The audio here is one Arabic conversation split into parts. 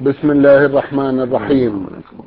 بسم الله الرحمن الرحيم.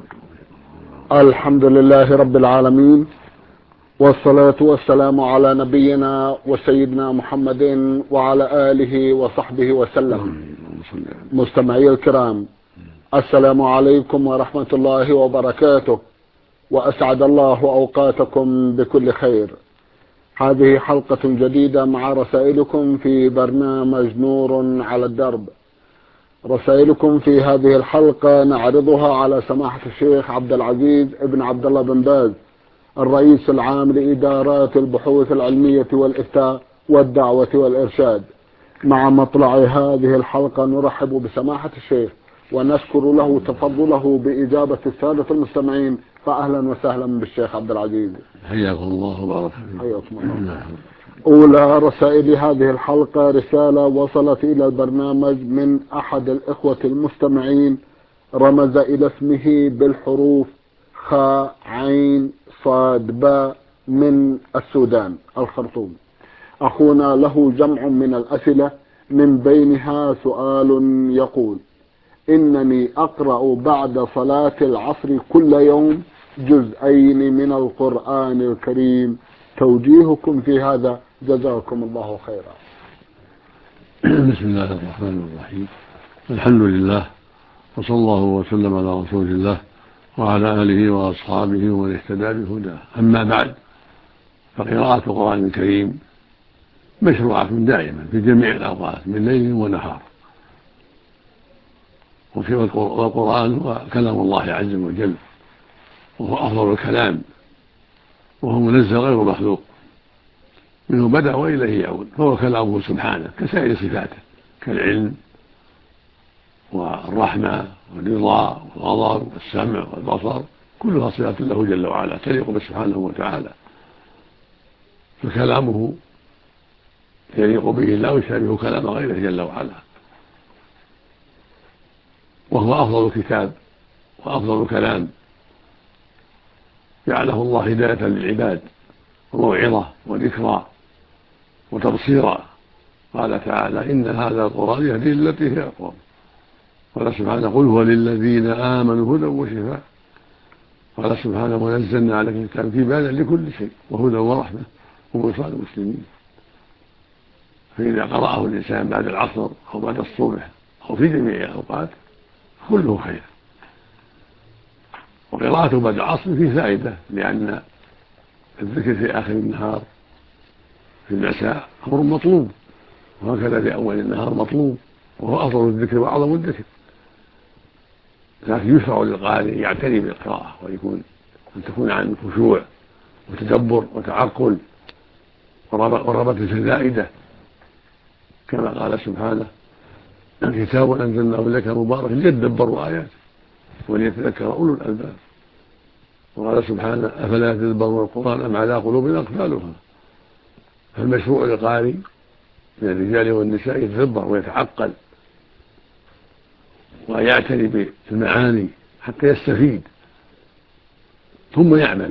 الحمد لله رب العالمين، والصلاة والسلام على نبينا وسيدنا محمد وعلى آله وصحبه وسلم. مستمعي الكرام، السلام عليكم ورحمة الله وبركاته، وأسعد الله أوقاتكم بكل خير. هذه حلقة جديدة مع رسائلكم في برنامج نور على الدرب. رسائلكم في هذه الحلقة نعرضها على سماحة الشيخ عبد العزيز ابن عبد الله بن باز، الرئيس العام لإدارات البحوث العلمية والإفتاء والدعوة والإرشاد. مع مطلع هذه الحلقة نرحب بسماحة الشيخ ونشكر له تفضله بإجابة السادة المستمعين، فأهلا وسهلا بالشيخ عبد العزيز. حياكم الله وبارك فيكم. حياكم الله. أولى رسائل هذه الحلقة رسالة وصلت إلى البرنامج من أحد الإخوة المستمعين، رمز إلى اسمه بالحروف خاء عين صاد باء، من السودان الخرطوم. أخونا له جمع من الأسئلة، من بينها سؤال يقول: إنني أقرأ بعد صلاة العصر كل يوم جزئين من القرآن الكريم، توجيهكم في هذا جزاكم الله خيرا. بسم الله الرحمن الرحيم. الحمد لله، وصلى الله وسلم على رسول الله وعلى آله وأصحابه ومن اهتدى بهداه. أما بعد، فقراءة القرآن الكريم مشروعة دائما في جميع الأوقات من ليل ونهار، والقرآن هو كلام الله عز وجل، وهو أفضل الكلام، وهو منزل غير مخلوق، منه بدأ وإليه يعود، فهو كلامه سبحانه كسائر صفاته، كالعلم والرحمة والرضا والغضب والسمع والبصر، كلها صفات له جل وعلا تليق به سبحانه وتعالى، فكلامه يليق به لا يشابه كلام غيره جل وعلا، وهو أفضل كتاب وأفضل كلام جعله الله هداية للعباد وموعظة وذكرى وتبصيرا. قال تعالى: إن هذا القرآن يهدي للتي هي أقوم. قال سبحانه: قل هو للذين آمنوا هدى وشفاء. قال سبحانه: ونزلنا عليك الكتاب تبيانا لكل شيء وهدى ورحمة وبشرى للمسلمين. فإذا قرأه الإنسان بعد العصر أو بعد الصبح أو في جميع الأوقات كله خير. وقراءته بعد العصر فيه فائدة، لأن الذكر في آخر النهار في المساء أمر مطلوب، وهكذا في أول النهار مطلوب، وهو أفضل الذكر وأعظم الذكر. لكن يشرع للقارئ يعتني بالقراءة، ويكون أن تكون عن خشوع وتدبر وتعقل ورغبة في الفائدة، كما قال سبحانه: كتاب أنزلناه إليك مبارك ليدبروا آياته وليتذكر أولو الألباب. وقال سبحانه: أفلا يتدبرون القرآن أم على قلوب أقفالها. فالمشروع للقارئ من الرجال والنساء يتدبر ويتعقل ويعتني بالمعاني حتى يستفيد ثم يعمل،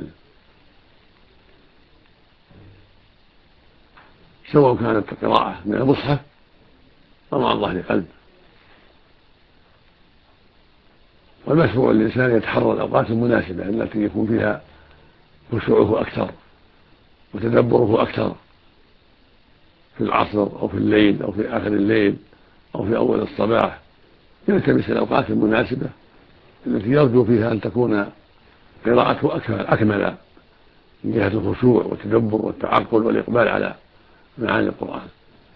سواء كانت قراءة من المصحف أو عن ظهر قلب. والمشروع للإنسان يتحرى الأوقات المناسبة التي يكون فيها خشوعه أكثر وتدبره أكثر، في العصر أو في الليل أو في آخر الليل أو في أول الصباح، يلتمس الأوقات المناسبة التي يرجو فيها أن تكون قراءته أكمل من جهة الخشوع والتدبر والتعقل والإقبال على معاني القرآن.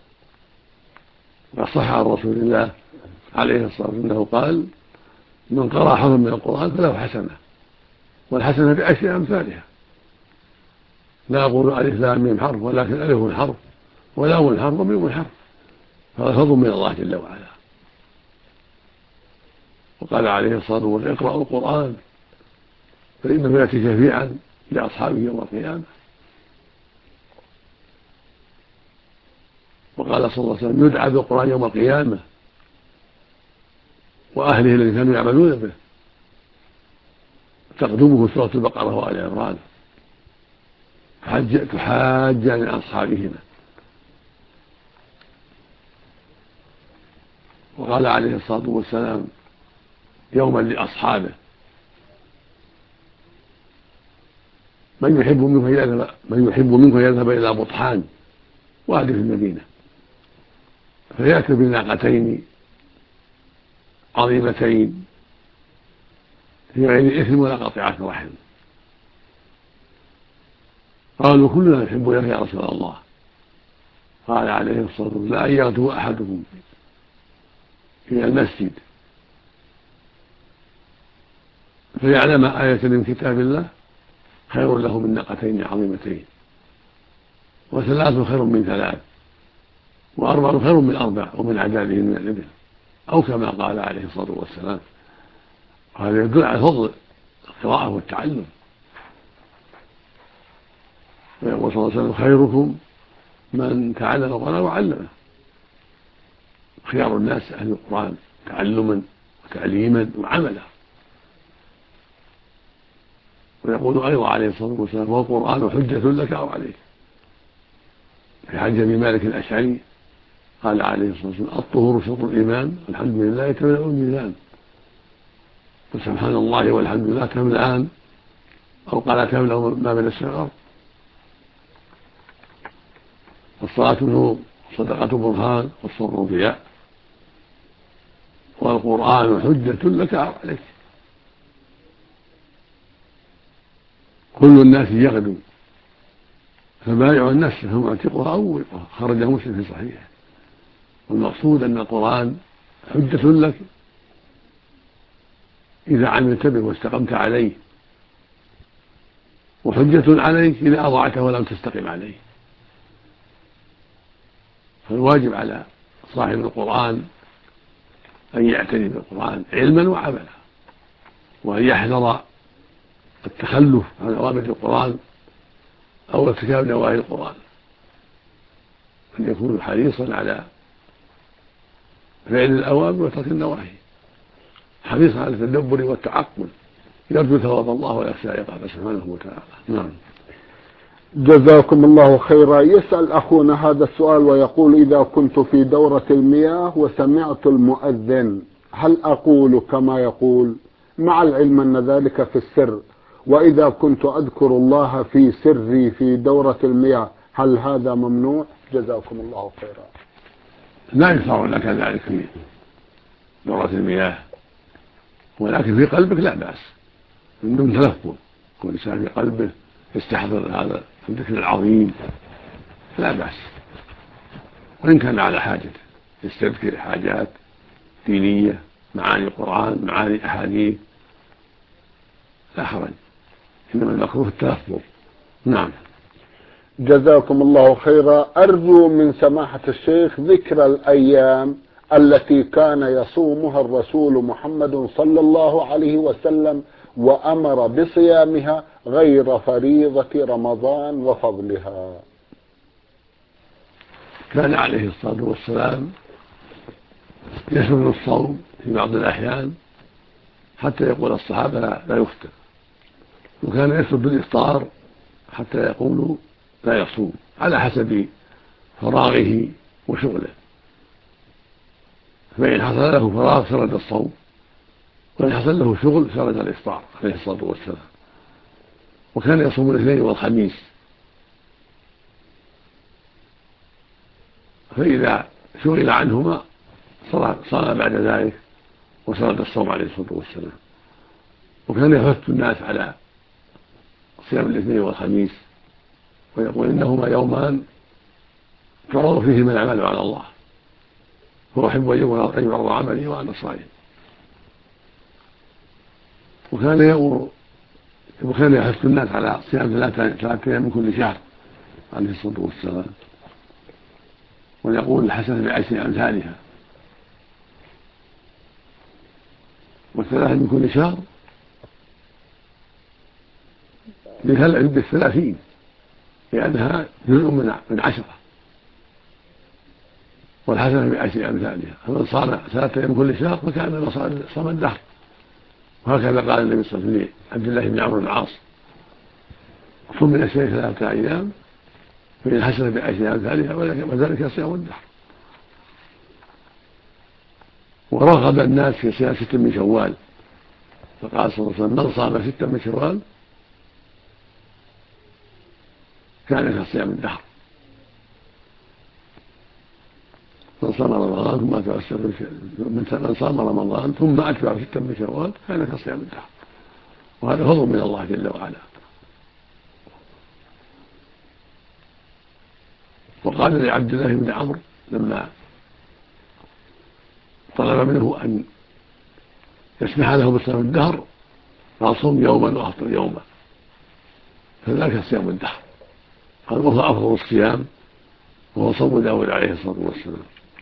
وصح عن رسول الله عليه الصلاة والسلام أنه قال: من قرأ حرفا من القرآن فله حسنة، والحسنة بعشر أمثالها. لا أقول ألف لام ميم حرف، ولكن ألف حرف ولام حرف وميم حرف، فهذا فضل من الله جل وعلا. وقال عليه الصلاة والسلام: اقرأوا القرآن فإنه يأتي شفيعا لأصحابه يوم القيامة. وقال صلى الله عليه وسلم: يدعى بالقرآن يوم القيامة وأهله الذين كانوا يعملون به، تقدمه سورة البقرة وآل عمران، تحاجان عن أصحابهما. وقال عليه الصلاة والسلام: يوما لأصحابه من يحب منكم يذهب إلى بطحان وادي في المدينة فيأتي بناقتين عظيمتين في غير إثم ولا قطيعة رحم. قالوا كلنا نحب لك يا رسول الله. قال عليه الصلاة والسلام لا أن يغدو أحدكم إلى المسجد فيعلم آية من كتاب الله خير له من ناقتين عظيمتين، وثلاث خير من ثلاث، وأربع خير من أربع، ومن عدادهم من الإبل، أو كما قال عليه الصلاة والسلام. هذا يدل على فضل القراءة والتعلم. ويقول صلى الله عليه وسلم خيركم من تعلم القرآن وعلمه. خيار الناس أهل القرآن تعلما وتعليما وعملا. ويقول أيضا عليه الصلاة والسلام والقرآن حجة لك أو عليك. في حديث أبي مالك الأشعري قال عليه الصلاة والسلام الطهور شطر الإيمان والحمد لله تملأ الميزان. وسبحان الله والحمد لله تملأان، أو قال تملأ ما بين السماء والأرض. والصلاة نور، صدقة برهان، والصوم ضياء، والقرآن حجة لك أو عليك. كل الناس يغدو فبايع النفس فمعتقها أو وقها. خرجه مسلم في صحيحه. والمقصود أن القرآن حجة لك إذا عملت به واستقمت عليه، وحجة عليك إذا أضعته ولم تستقم عليه. فالواجب على صاحب القرآن أن يعتني بالقرآن علما وعملا، وأن يحذر التخلف عن أوامر القرآن أو ارتكاب نواهي القرآن، أن يكون حريصا على فعل الأوامر وترك النواهي، حريصا على التدبر والتعقل، يرجو ثواب الله ويخشى عقابه سبحانه وتعالى. نعم. جزاكم الله خيرا. يسأل أخونا هذا السؤال ويقول إذا كنت في دورة المياه وسمعت المؤذن هل أقول كما يقول، مع العلم أن ذلك في السر، وإذا كنت أذكر الله في سري في دورة المياه هل هذا ممنوع؟ جزاكم الله خيرا. لا يشرع لك ذلك في دورة المياه، ولكن في قلبك لا بأس من دون تلفظ. كل إنسان في قلبه يستحضر هذا الذكر العظيم لا بأس، وإن كان على حاجة يستذكر حاجات دينية، معاني القرآن، معاني أحاديث، لا حرج، إنما المكروه التلفظ. نعم. جزاكم الله خيرا. أرجو من سماحة الشيخ ذكر الأيام التي كان يصومها الرسول محمد صلى الله عليه وسلم وأمر بصيامها غير فريضة رمضان وفضلها. كان عليه الصلاة والسلام يسن الصوم في بعض الأحيان حتى يقول الصحابة لا يفطر، وكان يسد الإفطار حتى يقولوا لا يصوم، على حسب فراغه وشغله. فإن حصل له فراغ سرد الصوم، وإن حصل له شغل سرد الإفطار عليه الصلاة والسلام. وكان يصوم الاثنين والخميس، فإذا شغل عنهما صام بعد ذلك وسرد الصوم عليه الصلاة والسلام. وكان يحث الناس على صيام الاثنين والخميس، ويقول إنهما يومان تعرض فيهما الأعمال على الله، وأحب أن يعرض عملي وأنا صائم. وكان يحث الناس على صيام ثلاثة أيام من كل شهر عليه الصلاة والسلام، ويقول الحسنة بعشر أمثالها، والثلاثة من كل شهر بالثلاثين، لأنها جزء من 10، والحسنة بعشر أمثالها. فمن صام 3 أيام من كل شهر فكأنما صام الدهر. وهكذا قال النبي صلى الله عليه وسلم لعبد الله بن عمرو بن العاص صم من الشهر 3 أيام فإن الحسنة بعشر أمثالها وذلك صيام الدهر. ورغب الناس في صيام 6 من شوال فقال صلى الله عليه وسلم: من صام 6 من شوال كان كصيام الدهر. من صام رمضان ثم أتبع 6 من شوال كان كصيام الدهر. وهذا فضل من الله جل وعلا. وقال لعبد الله بن عمرو لما طلب منه أن يسمح له بصيام الدهر: قال: صم يوما وأفطر يوما، فذلك صيام الدهر. قال: وهو أفضل الصيام، وهو صوم داود عليه الصلاة والسلام.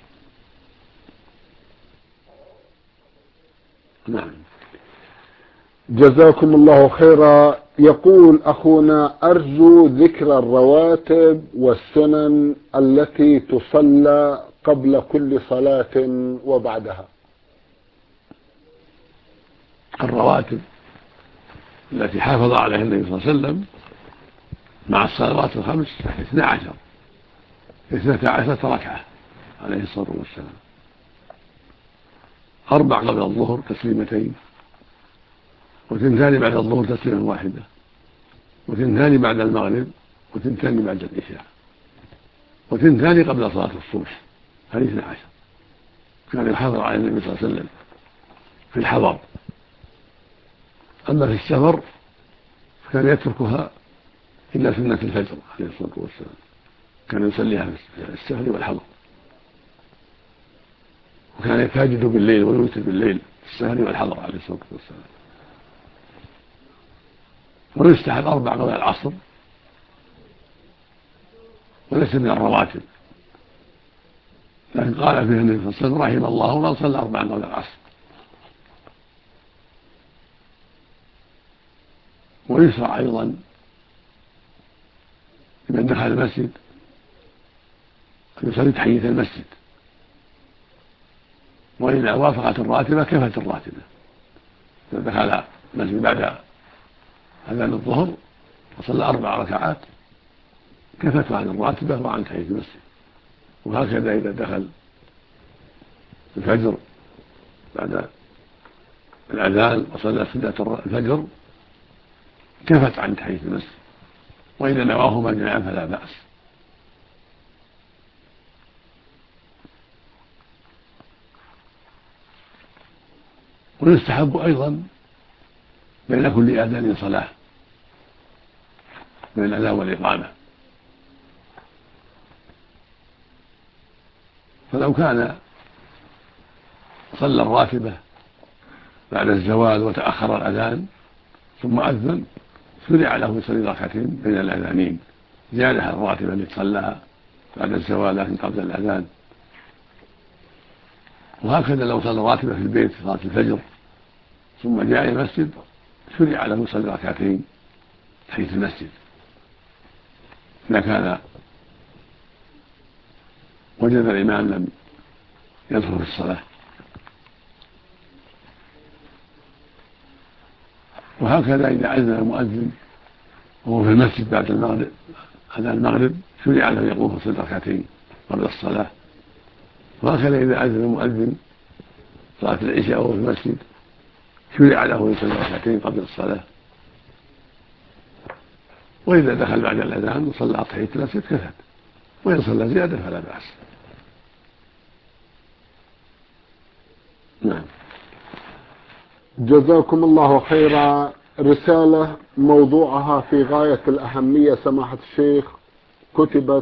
نعم. جزاكم الله خيرا. يقول أخونا: أرجو ذكر الرواتب والسنن التي تصلى قبل كل صلاة وبعدها. الرواتب التي حافظ عليها النبي صلى الله عليه وسلم مع الصلوات الخمس 12 ركعة عليه الصلاة والسلام: 4 قبل الظهر تسليمتين، وثنتان بعد الظهر تسليمة واحدة، وثنتان بعد المغرب، وثنتان بعد العشاء، وثنتان قبل صلاة الصبح. هذه 12 كان يحافظ على النبي صلى الله عليه وسلم في الحضر. أما في السفر كان يتركها إلا سنة الفجر عليه الصلاة والسلام، كان يصليها في السفر والحضر. وكان يتهجد بالليل ويوتر بالليل في السفر والحضر عليه الصلاة والسلام. ويستحب 4 قبل العصر، وليس من الرواتب، لكن قال فيها النبي صلى الله عليه وسلم: رحم الله من صلى 4 قبل العصر. ويشرع أيضا لمن دخل المسجد أن يصلي تحية المسجد، وإذا وافقت الراتبة كفت الراتبة. إذا دخل المسجد بعد أذان الظهر وصلى 4 ركعات كفت عن الراتبة وعن تحية المسجد. وهكذا إذا دخل الفجر بعد الأذان وصلى سنة الفجر كفت عن تحية المسجد، وإذا نواهما جميعا فلا بأس. ويستحب أيضا بين كل أذان صلاة، بين الأذان والإقامة. فلو كان صلى الراتبة بعد الزوال وتأخر الأذان ثم أذن شرع له يصلي ركعتين بين الأذانين زيادة على الراتبة التي صلاها بعد الزوال لكن قبل الأذان. وهكذا لو صلى الراتبة في البيت صلاة الفجر ثم جاء إلى المسجد شرع له يصلي ركعتين تحية المسجد إذا كان وجد الإمام لم يدخل في الصلاة. وهكذا إذا أذن المؤذن وهو في المسجد بعد المغرب أذان المغرب شرع له يقوم في ركعتين قبل الصلاة. وهكذا إذا أذن المؤذن صلاة العشاء وهو في المسجد شرع له يصلي ركعتين قبل الصلاة. وإذا دخل بعد الأذان وصلى تحية المسجد كفت، وإن صلى زيادة فلا بأس. نعم. جزاكم الله خيرا. رسالة موضوعها في غاية الأهمية سماحة الشيخ، كتبت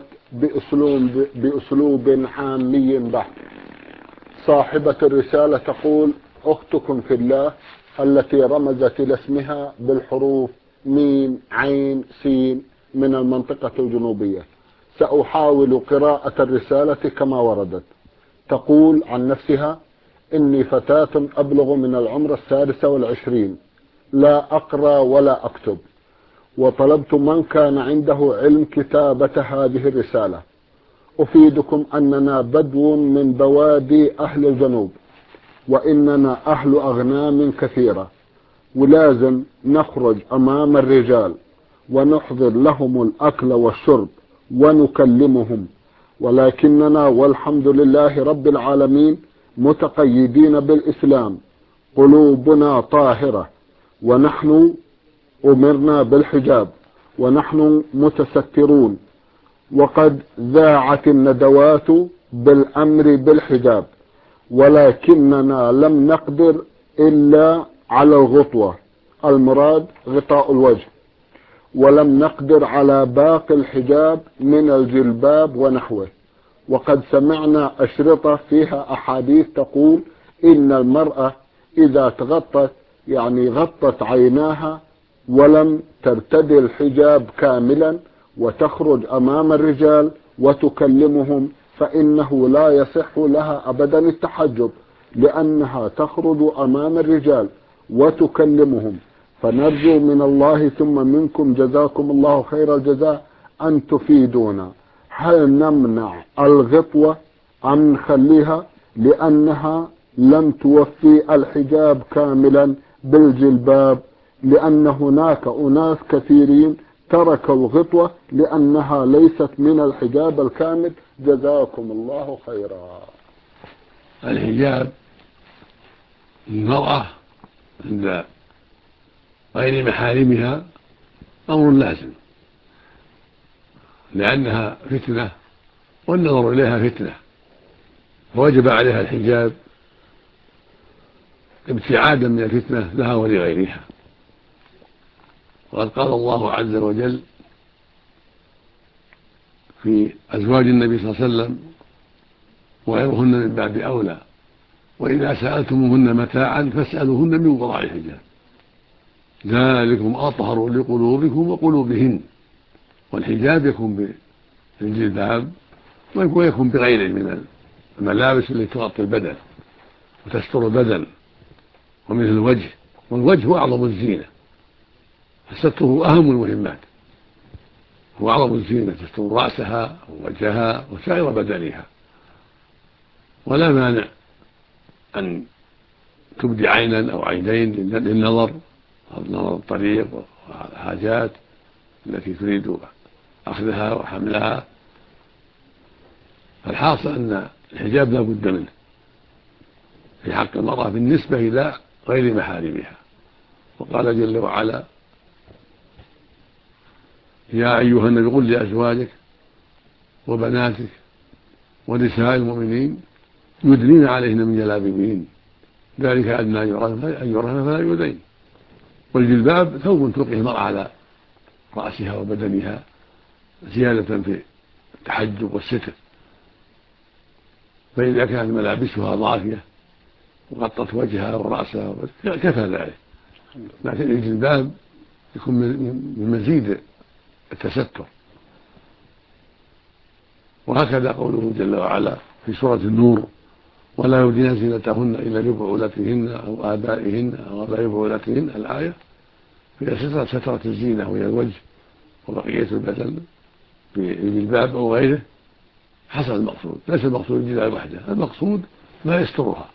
بأسلوب عامي بحت. صاحبة الرسالة تقول: أختكم في الله التي رمزت إلى اسمها بالحروف ميم عين سين من المنطقة الجنوبية. سأحاول قراءة الرسالة كما وردت. تقول عن نفسها: إني فتاة أبلغ من العمر 26، لا أقرأ ولا أكتب، وطلبت من كان عنده علم كتابة هذه الرسالة. أفيدكم أننا بدو من بوادي أهل الجنوب، وإننا أهل أغنام كثيرة، ولازم نخرج أمام الرجال ونحضر لهم الأكل والشرب ونكلمهم، ولكننا والحمد لله رب العالمين متقيدين بالإسلام، قلوبنا طاهرة، ونحن أمرنا بالحجاب ونحن متسترون، وقد ذاعت الندوات بالأمر بالحجاب، ولكننا لم نقدر إلا على الغطوة، المراد غطاء الوجه، ولم نقدر على باقي الحجاب من الجلباب ونحوه. وقد سمعنا أشرطة فيها أحاديث تقول إن المرأة إذا تغطت يعني غطت عيناها ولم ترتدي الحجاب كاملا وتخرج أمام الرجال وتكلمهم، فإنه لا يصح لها أبدا التحجب، لأنها تخرج أمام الرجال وتكلمهم. فنرجو من الله ثم منكم جزاكم الله خير الجزاء أن تفيدونا، هل نمنع الغطوة أم نخليها، لأنها لم توفي الحجاب كاملا بالجلباب، لأن هناك أناس كثيرين تركوا الغطوة لأنها ليست من الحجاب الكامل. جزاكم الله خيرا. الحجاب للمرأة عند غير محارمها أمر لازم، لأنها فتنة والنظر إليها فتنة، فوجب عليها الحجاب ابتعادا من الفتنة لها ولغيرها. وقد قال الله عز وجل في أزواج النبي صلى الله عليه وسلم وغيرهن من باب أولى: وإذا سألتموهن متاعا فاسألوهن من وراء الحجاب ذلكم أطهر لقلوبكم وقلوبهن. والحجاب يكون بالجلباب ويكون بغيره من الملابس التي تغطي البدن وتستر البدن، ومثل الوجه، والوجه هو أعظم الزينة، فستره أهم المهمات، هو أعظم الزينة، تستر رأسها ووجهها وسائر بدنها. ولا مانع أن تبدي عينا أو عينين للنظر أو نظر الطريق والحاجات التي تريد أخذها وحملها. فالحاصل أن الحجاب لا بد منه في حق المرأة بالنسبة إلى غير محارمها. وقال جل وعلا: يا أيها النبي قل لأزواجك وبناتك ونساء المؤمنين يدنين عليهن من جلابيبهن ذلك أدنى أن يعرفن فلا يؤذين. والجلباب ثوب تلقيه المرأة على رأسها وبدنها زيادة في التحجب والستر، فإذا كانت ملابسها ضافية وغطت وجهها ورأسها كفى ذلك. لكن الجلباب يكون من مزيد التستر. وهكذا قوله جل وعلا في سورة النور: ولا يبدين زينتهن إلا لبعولتهن أو آبائهن أو آباء بعولتهن. الآية فهي سترة الزينة وهي الوجه وبقية البدن بالجلباب أو غيره حسب المقصود. ليس المقصود الجلباب وحده، المقصود ما يسترها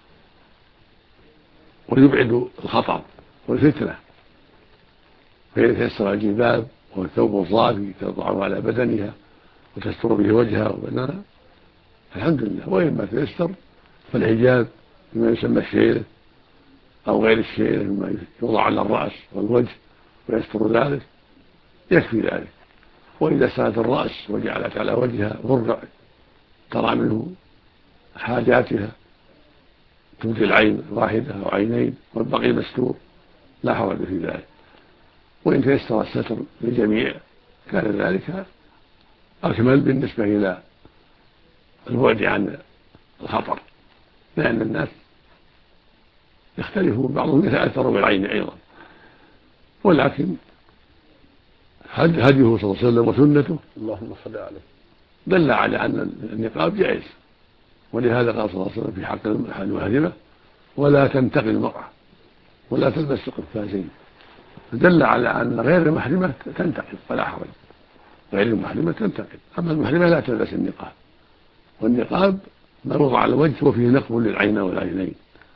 ويبعد الخطر والفتنة. فإذا تيسر الجلباب وهو الثوب الصافي تضعه على بدنها وتستر به وجهها وبدنها الحمد لله. وإما تيسر فالحجاب بما يسمى الشيلة أو غير الشيلة مما يوضع على الرأس والوجه ويستر ذلك يكفي ذلك. وإذا سالت الرأس وجعلت على وجهها برقع ترى منه حاجاتها تبدي العين واحدة أو عينين والبقي مستور لا حرج في ذلك. وإن تيسر الستر للجميع كان ذلك أكمل بالنسبة إلى البعد عن الخطر، لأن الناس يختلفون، بعضهم يتأثر بالعين أيضا. ولكن هديه صلى الله عليه وسلم وسنته اللهم صل عليه دل على أن النقاب جائز. ولهذا قال صلى الله عليه وسلم في حق المحرمة: ولا تنتقي المرأة ولا تلبس قفازين. فدل على أن غير المحرمة تنتقب ولا حرج، غير المحرمة تنتقب، أما المحرمة لا تلبس النقاب. والنقاب ما يوضع على الوجه وفيه نقب للعين والعينين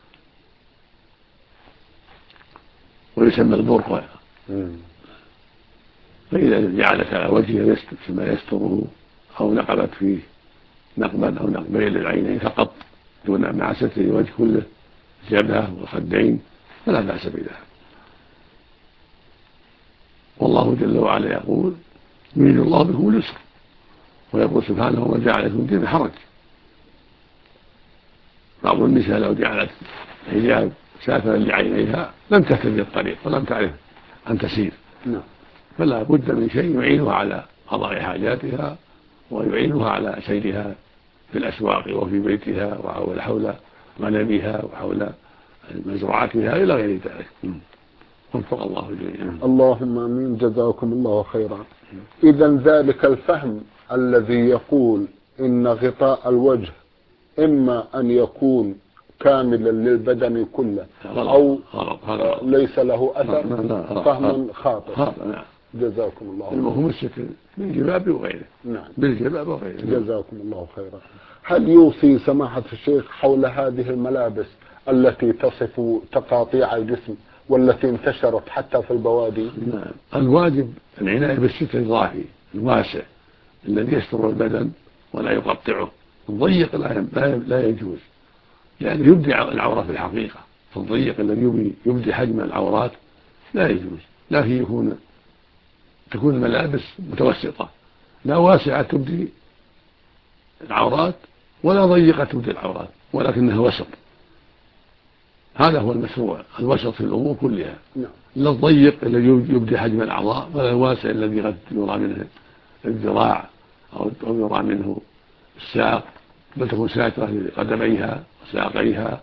ويسمى البرقع. فإذا جعلت على وجهه ما يستره أو نقبت فيه نقبا أو نقبين للعينين فقط دون مع ستر الوجه كله الجبهة والخدين فلا بأس بذلك. والله جل وعلا يقول يريد الله بكم اليسر، ويقول سبحانه وما جعل لكم الدين حرج. بعض النساء لو جعلت حجاب ساترا لعينيها لم تهتدي الطريق ولم تعرف أن تسير، فلا بد من شيء يعينها على قضاء حاجاتها ويعينها على سيرها في الأسواق وفي بيتها وحول غنمها وحول مزرعتها إلى غير ذلك. وفق الله جميعا. اللهم امين، جزاكم الله خيرا. اذا ذلك الفهم الذي يقول ان غطاء الوجه اما ان يكون كاملا للبدن كله او ليس له اثر، فهم خاطئ. جزاكم الله خيرا. المهم الستر بالجباب وغيره. نعم، بالجباب وغيره. جزاكم الله خيرا. هل يوصي سماحة الشيخ حول هذه الملابس التي تصف تقاطيع الجسم والتي انتشرت حتى في البوادي؟ نعم، الواجب العناية بالستر الظاهري الواسع الذي يستر البدن ولا يقطعه. الضيق لا يجوز، يعني يبدي العورة في الحقيقة. فالضيق الذي يبدي حجم العورات لا يجوز، لكن تكون الملابس متوسطة، لا واسعة تبدي العورات ولا ضيقة تبدي العورات، ولكنها وسط. هذا هو المشروع، الوسط في الأمور كلها. لا الضيق الذي يبدي حجم الأعضاء ولا الواسع الذي قد يرى منه الذراع أو يرى منه الساق، بل تكون ساترة لقدميها وساقيها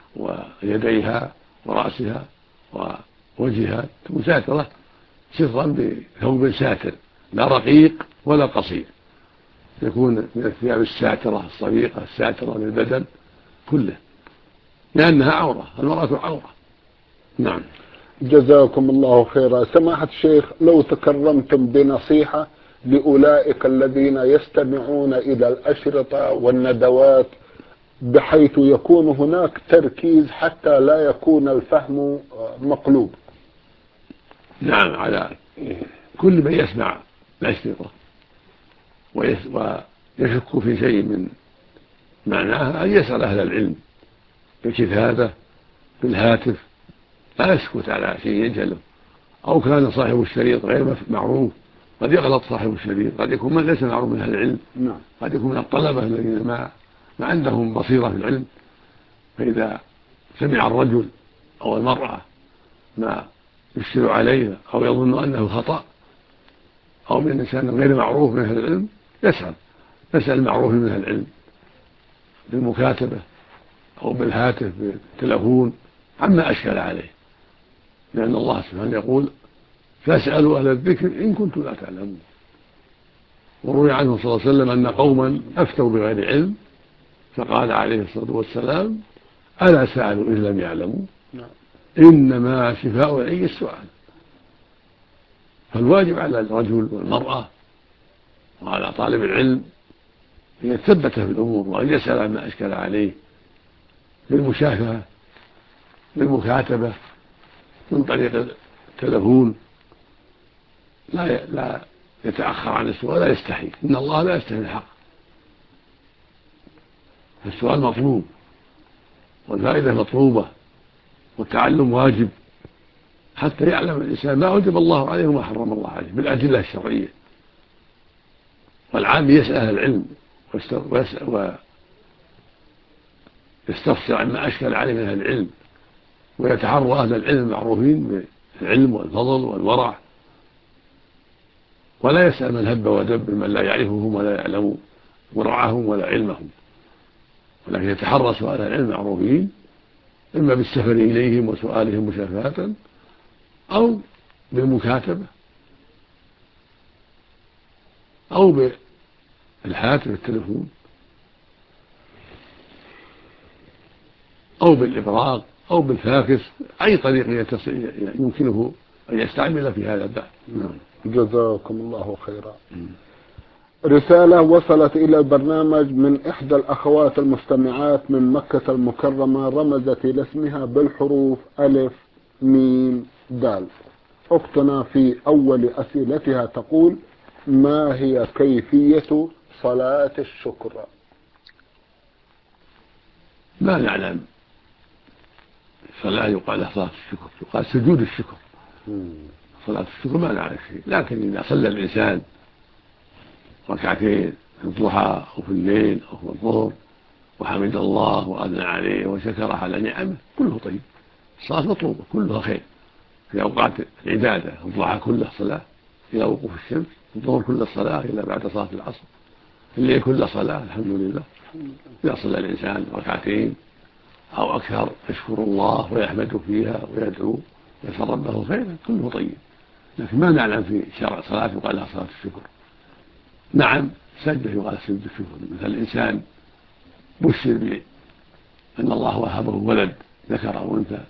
ويديها ورأسها ووجهها، تكون ساترة سرا بثوب ساتر لا رقيق ولا قصير، يكون من الثياب الساترة الصديقة الساترة للبدن كله، لأنها عورة، المرأة عورة. نعم. جزاكم الله خيرا. سماحة الشيخ، لو تكرمتم بنصيحة لأولئك الذين يستمعون إلى الأشرطة والندوات بحيث يكون هناك تركيز حتى لا يكون الفهم مقلوب. نعم، على كل من يسمع الأشرطة ويشك في شيء من معناها أن يسأل أهل العلم بالكتابة بالهاتف، لا يسكت على شيء يجهله، أو كان صاحب الشريط غير معروف، قد يغلط صاحب الشريط، قد يكون من ليس معروف من أهل العلم، قد يكون من الطلبة الذين ما عندهم بصيرة في العلم، فإذا سمع الرجل أو المرأة ما يشكل عليه أو يظن أنه خطأ أو من إنسان غير معروف من أهل العلم يسأل المعروف من أهل العلم بالمكاتبة أو بالهاتف بالتلفون عما أشكل عليه، لأن الله سبحانه يقول فاسألوا أهل الذكر إن كنتم لا تعلمون. وروي عنه صلى الله عليه وسلم أن قوما أفتوا بغير علم فقال عليه الصلاة والسلام ألا سألوا إن لم يعلموا إنما شفاء العي السؤال. فالواجب على الرجل والمرأة وعلى طالب العلم أن يتثبت في الأمور وأن يسأل عما أشكل عليه بالمشافهة بالمكاتبة من طريق التلفون، لا يتأخر عن السؤال ولا يستحي، إن الله لا يستحي الحق، فالسؤال مطلوب والفائدة مطلوبة والتعلم واجب حتى يعلم الإنسان ما أوجب الله عليه وما حرم الله عليه بالأدلة الشرعية. والعام يسأل أهل العلم ويستفسر عما أشكل عليه من أهل العلم ويتحرى أهل العلم المعروفين بالعلم والفضل والورع، ولا يسأل من هب ودب من لا يعرفهم ولا يعلم ورعهم ولا علمهم، ولكن يتحرى سؤال العلم المعروفين إما بالسفر إليهم وسؤالهم مشافهة أو بالمكاتبة أو بالهاتف التلفون أو بالإبراق أو بالفاكس، أي طريق يمكنه أن يستعمل في هذا البحث. جزاكم الله خيرا. رسالة وصلت إلى البرنامج من إحدى الأخوات المستمعات من مكة المكرمة، رمزت إلى اسمها بالحروف ألف ميم دال. أختنا في أول أسئلتها تقول: ما هي كيفية صلاة الشكر؟ ما نعلم فلا يقال صلاة الشكر، يقال سجود الشكر. صلاة الشكر ما نعرف شيء، لكن إذا صلى الإنسان ركعتين في الضحى أو في الليل أو في الظهر وحمد الله وأثنى عليه وشكر على نعمه كله طيب. الصلاة مطلوبة كلها خير في أوقات العبادة، الضحى كله صلاة إلى وقوف الشمس، الظهر كله صلاة إلى بعد صلاة العصر، الليل كله صلاة الحمد لله. إذا صلى الإنسان ركعتين أو أكثر يشكر الله ويحمده فيها ويدعو ويسأل ربه خيرا كله طيب. لكن ما نعلم في شرع صلاة يقال لها صلاة الشكر. نعم سجدة يقال سجدة الشكر، مثل الإنسان بشر بأن الله وهبه ولد ذكر أو أنثى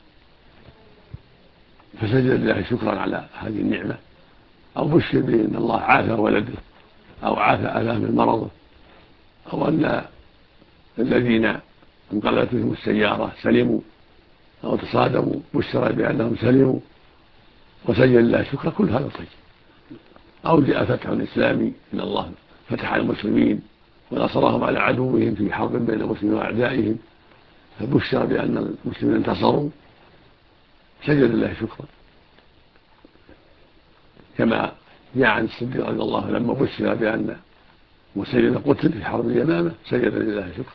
فسجد لله شكرا على هذه النعمة، أو بشر بأن الله عافى ولده أو عافى من مرضه، أو أن الذين انقلبت بهم السيارة سلموا أو تصادموا بشر بأنهم سلموا وسجد لله شكرا، كل هذا طيب. أو جاء فتح إسلامي إن الله فتح على المسلمين ونصرهم على عدوهم في حرب بين المسلمين وأعدائهم فبشر بأن المسلمين انتصروا سجد لله شكرا، كما جاء عن الصديق رضي الله عنه لما بشر بأن مسيلمة قتل في حرب اليمامة سجد لله شكرا.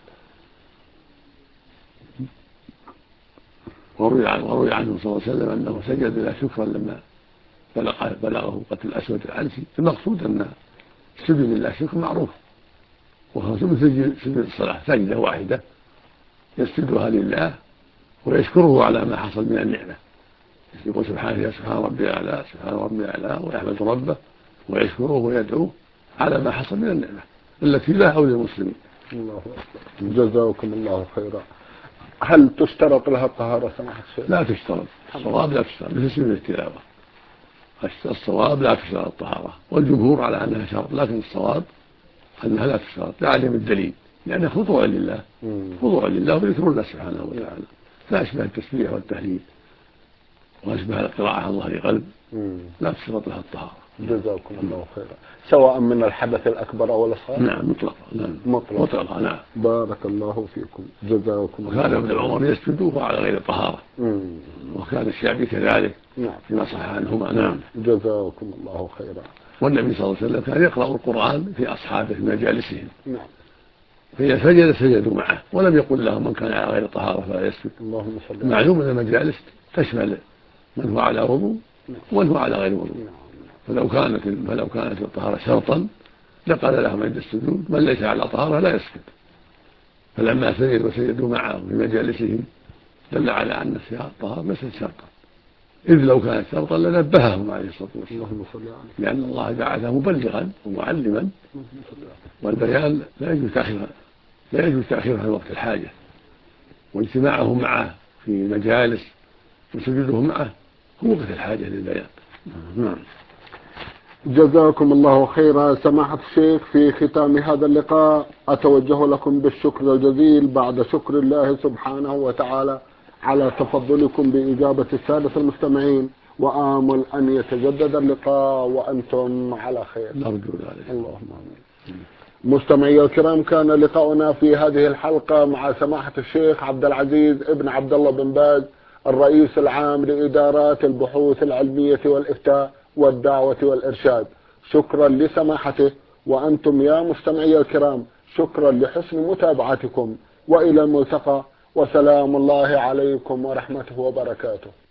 وروي عنه صلى الله عليه وسلم أنه سجد لله شكرا لما بلغه قتل الأسود العنسي. المقصود أن السجود لله شكر معروف، وهو مثل سجود الصلاة سجدة واحدة يسجدها لله ويشكره على ما حصل من النعمة، يقول سبحانه يا سبحان ربي الأعلى سبحان ربي الأعلى ويحمد ربه ويشكره ويدعوه على ما حصل من النعمة التي لا أولى المسلمين. الله أكبر. جزاكم الله خيرا. هل تشترط لها الطهارة سماحة الشيخ؟ لا تشترط، الصواب لا تشترط، مثل سنة التلاوة الصواب لا تشترط الطهارة، والجمهور على أنها شرط، لكن الصواب أنها لا تشترط لعدم الدليل، لأنها خضوع لله خضوع لله وذكر الله سبحانه وتعالى، لا أشبه التسبيح والتهليل وأشبه القراءة على ظهر قلب، لا تشترط لها الطهارة. جزاكم الله خيرا. سواء من الحدث الأكبر أو الأصغر؟ نعم مطلقا نعم. بارك الله فيكم. جزاكم الله. وكان ابن عمر يسجد على غير طهارة، وكان الشعبي كذلك فيما صح عنهما. نعم جزاكم الله خيرا. والنبي صلى الله عليه وسلم كان يقرأ القرآن في أصحابه في مجالسهم، نعم، فإذا سجدوا معه ولم يقل لهم من كان على غير طهارة فلا يسجد. اللهم صل على معلوم أن المجالس تشمل من هو على وضوء ومن هو على غير وضوء، فلو كانت الطهارة شرطا لقال لهم عند السجود من ليس على طهارة لا يسجد، فلما سجدوا معه في مجالسهم دل على أن الطهارة ليست شرطا، إذ لو كانت شرطا لنبههم عليه الصلاة والسلام، لأن الله بعثه مبلغا ومعلما، والبيان لا يجوز تأخيرها في وقت الحاجة، واجتماعهم معه في مجالس وسجودهم معه هو وقت الحاجة للبيان. نعم. جزاكم الله خيرا سماحة الشيخ. في ختام هذا اللقاء أتوجه لكم بالشكر الجزيل بعد شكر الله سبحانه وتعالى على تفضلكم بإجابة السادة المستمعين، وآمل أن يتجدد اللقاء وأنتم على خير. نرجو ذلك. اللهم آمين. مستمعي الكرام، كان لقاؤنا في هذه الحلقة مع سماحة الشيخ عبد العزيز ابن عبد الله بن باز، الرئيس العام لإدارات البحوث العلمية والإفتاء والدعوة والإرشاد. شكرا لسماحته، وأنتم يا مستمعي الكرام شكرا لحسن متابعتكم، وإلى الملتقى، وسلام الله عليكم ورحمته وبركاته.